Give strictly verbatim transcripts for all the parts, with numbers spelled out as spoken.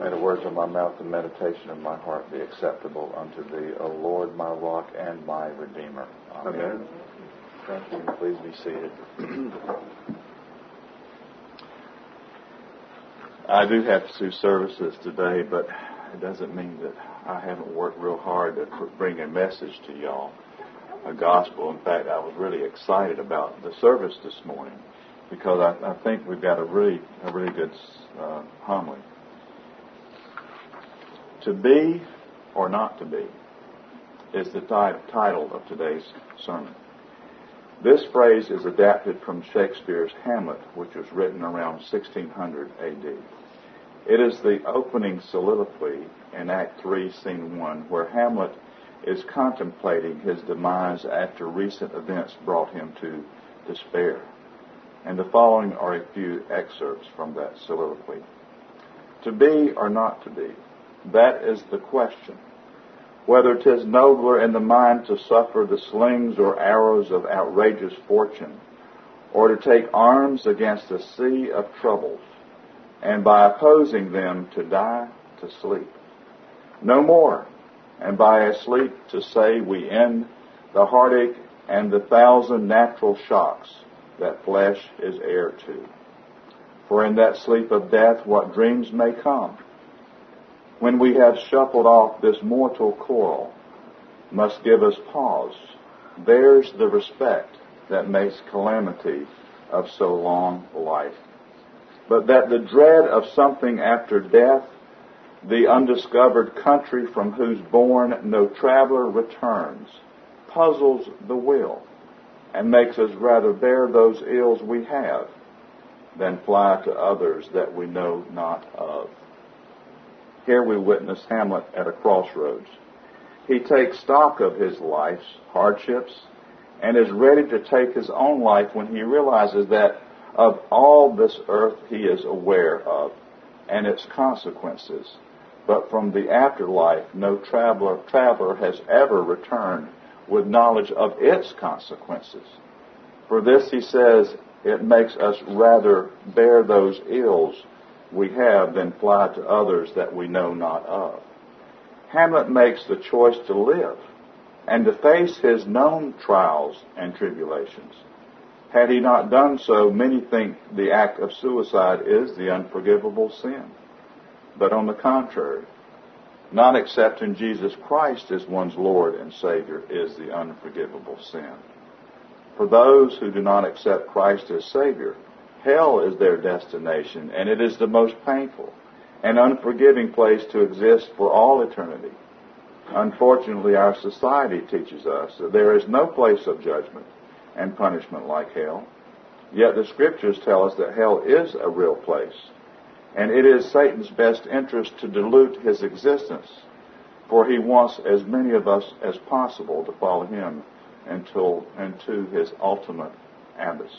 May the words of my mouth and meditation of my heart be acceptable unto Thee, O Lord, my rock and my Redeemer. Amen. Amen. Thank you. Please be seated. I do have two services today, but it doesn't mean that I haven't worked real hard to bring a message to y'all, a gospel. In fact, I was really excited about the service this morning because I, I think we've got a really, a really good uh, homily. To be or not to be is the t- title of today's sermon. This phrase is adapted from Shakespeare's Hamlet, which was written around sixteen hundred A D. It is the opening soliloquy in Act three, Scene one, where Hamlet is contemplating his demise after recent events brought him to despair. And the following are a few excerpts from that soliloquy. To be or not to be, that is the question. Whether 'tis nobler in the mind to suffer the slings or arrows of outrageous fortune, or to take arms against a sea of troubles, and by opposing them to die to sleep. No more, and by a sleep to say we end the heartache and the thousand natural shocks that flesh is heir to. For in that sleep of death what dreams may come, when we have shuffled off this mortal coil, must give us pause. There's the respect that makes calamity of so long life. But that the dread of something after death, the undiscovered country from whose bourne no traveler returns, puzzles the will, and makes us rather bear those ills we have than fly to others that we know not of. Here we witness Hamlet at a crossroads. He takes stock of his life's hardships and is ready to take his own life when he realizes that of all this earth he is aware of and its consequences, but from the afterlife no traveler, traveler has ever returned with knowledge of its consequences. For this, he says, it makes us rather bear those ills we have than fly to others that we know not of. Hamlet makes the choice to live and to face his known trials and tribulations. Had he not done so, many think the act of suicide is the unforgivable sin. But on the contrary, not accepting Jesus Christ as one's Lord and Savior is the unforgivable sin. For those who do not accept Christ as Savior, hell is their destination, and it is the most painful and unforgiving place to exist for all eternity. Unfortunately, our society teaches us that there is no place of judgment and punishment like hell. Yet the Scriptures tell us that hell is a real place, and it is Satan's best interest to dilute his existence, for he wants as many of us as possible to follow him until into his ultimate abyss.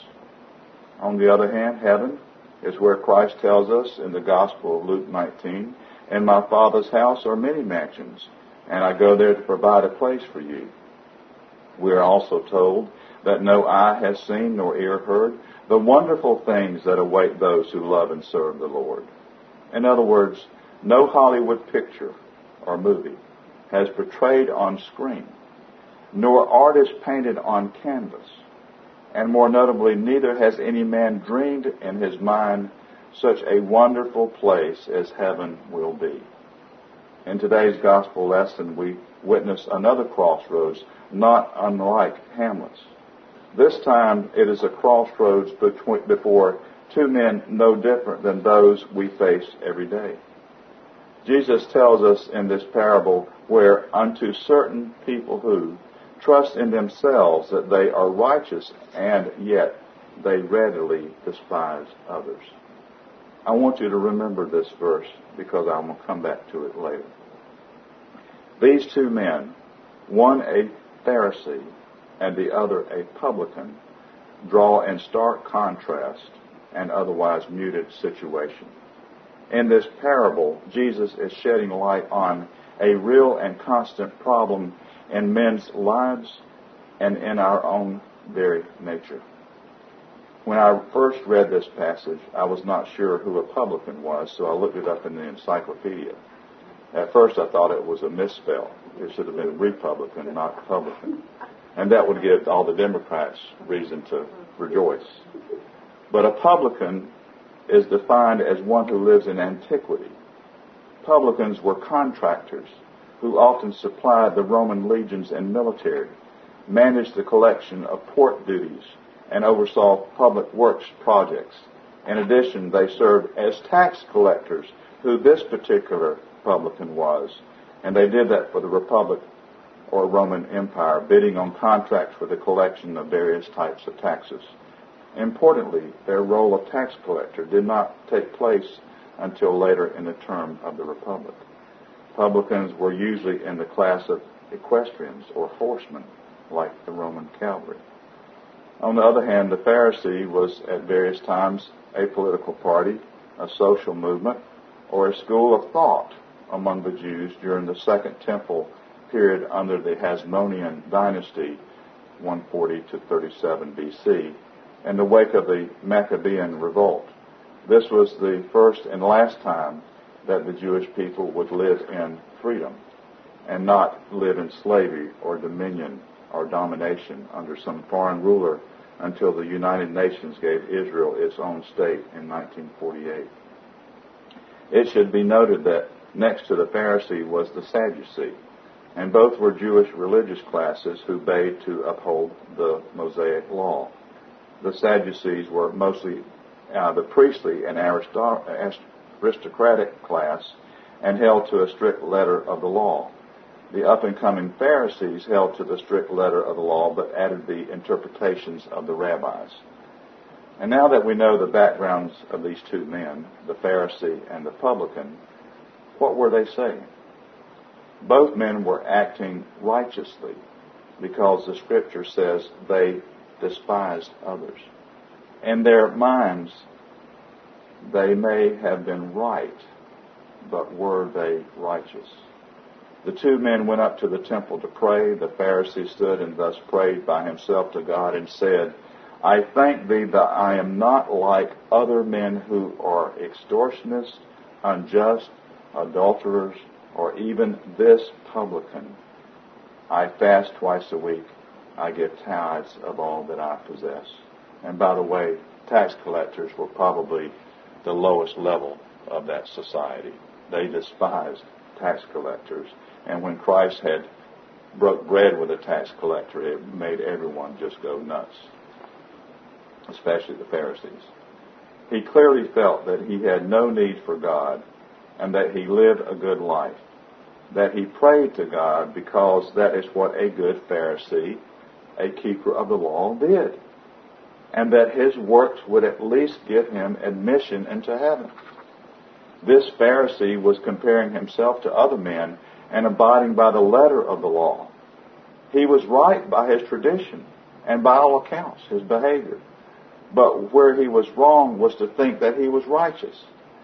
On the other hand, heaven is where Christ tells us in the Gospel of Luke nineteen, in my Father's house are many mansions, and I go there to provide a place for you. We are also told that no eye has seen nor ear heard the wonderful things that await those who love and serve the Lord. In other words, no Hollywood picture or movie has portrayed on screen, nor artist painted on canvas, and more notably, neither has any man dreamed in his mind such a wonderful place as heaven will be. In today's gospel lesson, we witness another crossroads, not unlike Hamlet's. This time, it is a crossroads between, before two men no different than those we face every day. Jesus tells us in this parable where unto certain people who trust in themselves that they are righteous, and yet they readily despise others. I want you to remember this verse because I'm going to come back to it later. These two men, one a Pharisee and the other a publican, draw in stark contrast and otherwise muted situation. In this parable, Jesus is shedding light on a real and constant problem in men's lives and in our own very nature. When I first read this passage, I was not sure who a publican was, so I looked it up in the encyclopedia. At first I thought it was a misspell. It should have been Republican, not publican. And that would give all the Democrats reason to rejoice. But a publican is defined as one who lives in antiquity. Publicans were contractors who often supplied the Roman legions and military, managed the collection of port duties, and oversaw public works projects. In addition, they served as tax collectors, who this particular publican was, and they did that for the Republic or Roman Empire, bidding on contracts for the collection of various types of taxes. Importantly, their role of tax collector did not take place until later in the term of the Republic. Publicans were usually in the class of equestrians or horsemen, like the Roman cavalry. On the other hand, the Pharisee was at various times a political party, a social movement, or a school of thought among the Jews during the Second Temple period under the Hasmonean dynasty, one forty to thirty-seven B C, in the wake of the Maccabean revolt. This was the first and last time that the Jewish people would live in freedom and not live in slavery or dominion or domination under some foreign ruler until the United Nations gave Israel its own state in nineteen forty-eight. It should be noted that next to the Pharisee was the Sadducee, and both were Jewish religious classes who bade to uphold the Mosaic law. The Sadducees were mostly uh, the priestly and aristocratic class and held to a strict letter of the law. The up-and-coming Pharisees held to the strict letter of the law but added the interpretations of the rabbis. And now that we know the backgrounds of these two men, the Pharisee and the publican, what were they saying? Both men were acting righteously because the Scripture says they despised others. In their minds, they may have been right, but were they righteous? The two men went up to the temple to pray. The Pharisee stood and thus prayed by himself to God and said, I thank thee that I am not like other men who are extortionists, unjust, adulterers, or even this publican. I fast twice a week. I give tithes of all that I possess. And by the way, tax collectors were probably the lowest level of that society. They despised tax collectors. And when Christ had broke bread with a tax collector, it made everyone just go nuts, especially the Pharisees. He clearly felt that he had no need for God and that he lived a good life, that he prayed to God because that is what a good Pharisee, a keeper of the law, did, and that his works would at least give him admission into heaven. This Pharisee was comparing himself to other men and abiding by the letter of the law. He was right by his tradition and by all accounts, his behavior. But where he was wrong was to think that he was righteous.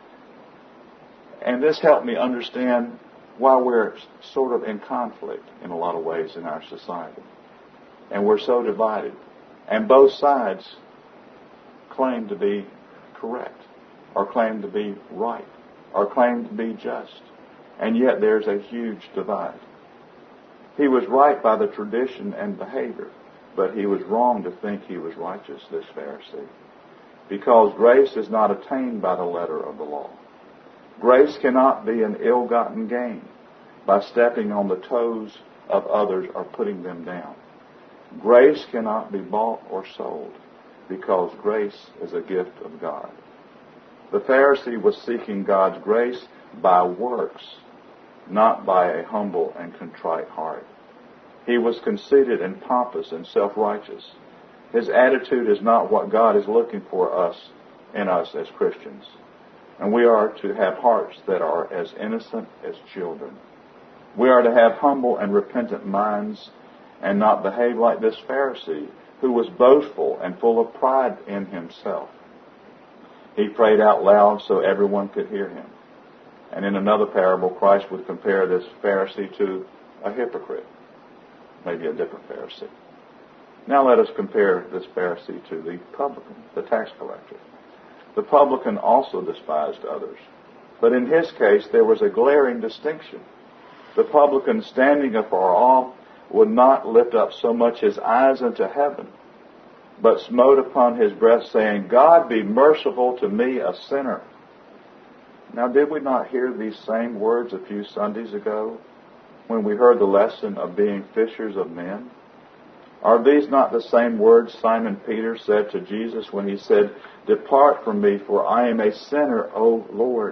And this helped me understand why we're sort of in conflict in a lot of ways in our society. And we're so divided. And both sides claim to be correct, or claim to be right, or claim to be just. And yet there's a huge divide. He was right by the tradition and behavior, but he was wrong to think he was righteous, this Pharisee. Because grace is not attained by the letter of the law. Grace cannot be an ill-gotten gain by stepping on the toes of others or putting them down. Grace cannot be bought or sold because grace is a gift of God. The Pharisee was seeking God's grace by works, not by a humble and contrite heart. He was conceited and pompous and self-righteous. His attitude is not what God is looking for us in us as Christians. And we are to have hearts that are as innocent as children. We are to have humble and repentant minds and not behave like this Pharisee who was boastful and full of pride in himself. He prayed out loud so everyone could hear him. And in another parable, Christ would compare this Pharisee to a hypocrite, maybe a different Pharisee. Now let us compare this Pharisee to the publican, the tax collector. The publican also despised others, but in his case there was a glaring distinction. The publican, standing afar off, would not lift up so much his eyes unto heaven, but smote upon his breast, saying, God, be merciful to me, a sinner. Now, did we not hear these same words a few Sundays ago when we heard the lesson of being fishers of men? Are these not the same words Simon Peter said to Jesus when he said, Depart from me, for I am a sinner, O Lord?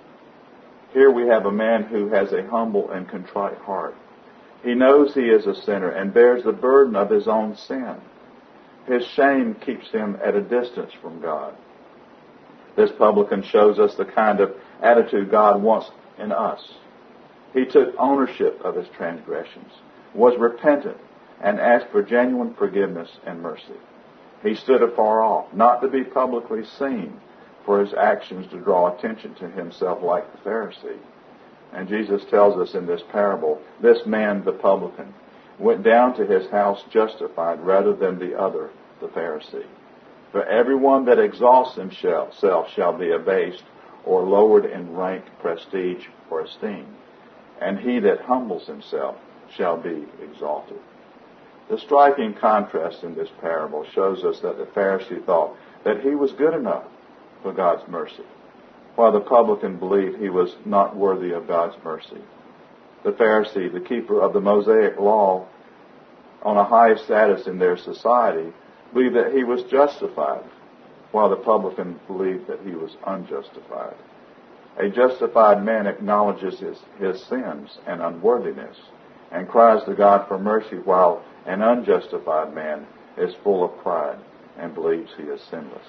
Here we have a man who has a humble and contrite heart. He knows he is a sinner and bears the burden of his own sin. His shame keeps him at a distance from God. This publican shows us the kind of attitude God wants in us. He took ownership of his transgressions, was repentant, and asked for genuine forgiveness and mercy. He stood afar off, not to be publicly seen for his actions to draw attention to himself like the Pharisee. And Jesus tells us in this parable, this man, the publican, went down to his house justified rather than the other, the Pharisee. For everyone that exalts himself shall be abased or lowered in rank, prestige, or esteem. And he that humbles himself shall be exalted. The striking contrast in this parable shows us that the Pharisee thought that he was good enough for God's mercy, while the publican believed he was not worthy of God's mercy. The Pharisee, the keeper of the Mosaic law, on a high status in their society, believed that he was justified, while the publican believed that he was unjustified. A justified man acknowledges his, his sins and unworthiness and cries to God for mercy, while an unjustified man is full of pride and believes he is sinless.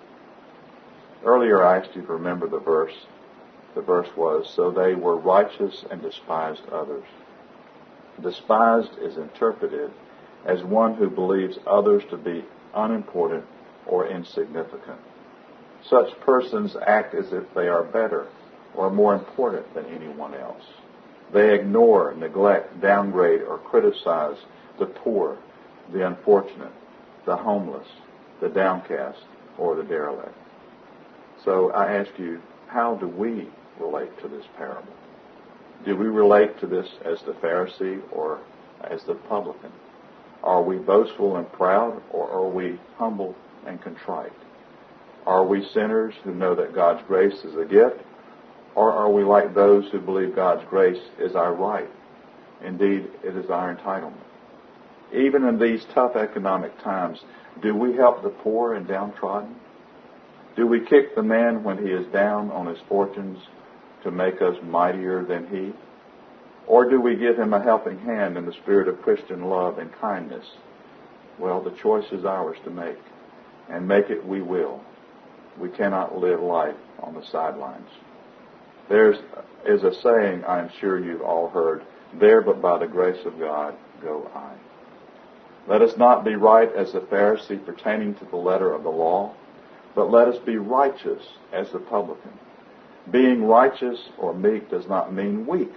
Earlier I asked you to remember the verse. The verse was, so they were righteous and despised others. Despised is interpreted as one who believes others to be unimportant or insignificant. Such persons act as if they are better or more important than anyone else. They ignore, neglect, downgrade, or criticize the poor, the unfortunate, the homeless, the downcast, or the derelict. So I ask you, how do we relate to this parable? Do we relate to this as the Pharisee or as the publican? Are we boastful and proud, or are we humble and contrite? Are we sinners who know that God's grace is a gift, or are we like those who believe God's grace is our right? Indeed, it is our entitlement. Even in these tough economic times, do we help the poor and downtrodden? Do we kick the man when he is down on his fortunes to make us mightier than he? Or do we give him a helping hand in the spirit of Christian love and kindness? Well, the choice is ours to make, and make it we will. We cannot live life on the sidelines. There is a saying I'm sure you've all heard, there but by the grace of God go I. Let us not be right as the Pharisee pertaining to the letter of the law, but let us be righteous as the publican. Being righteous or meek does not mean weak.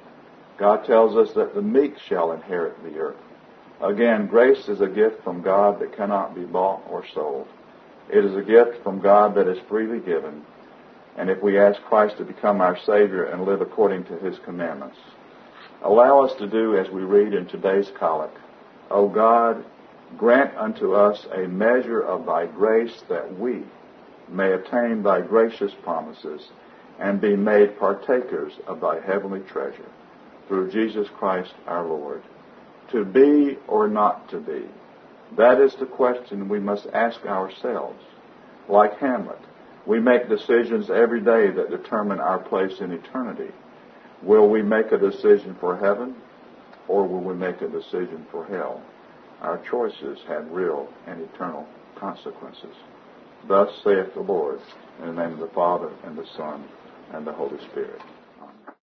God tells us that the meek shall inherit the earth. Again, grace is a gift from God that cannot be bought or sold. It is a gift from God that is freely given. And if we ask Christ to become our Savior and live according to His commandments, allow us to do as we read in today's collect. O God, grant unto us a measure of Thy grace that we may attain Thy gracious promises and be made partakers of Thy heavenly treasure. Through Jesus Christ our Lord. To be or not to be? That is the question we must ask ourselves. Like Hamlet, we make decisions every day that determine our place in eternity. Will we make a decision for heaven, or will we make a decision for hell? Our choices have real and eternal consequences. Thus saith the Lord, in the name of the Father, and the Son, and the Holy Spirit.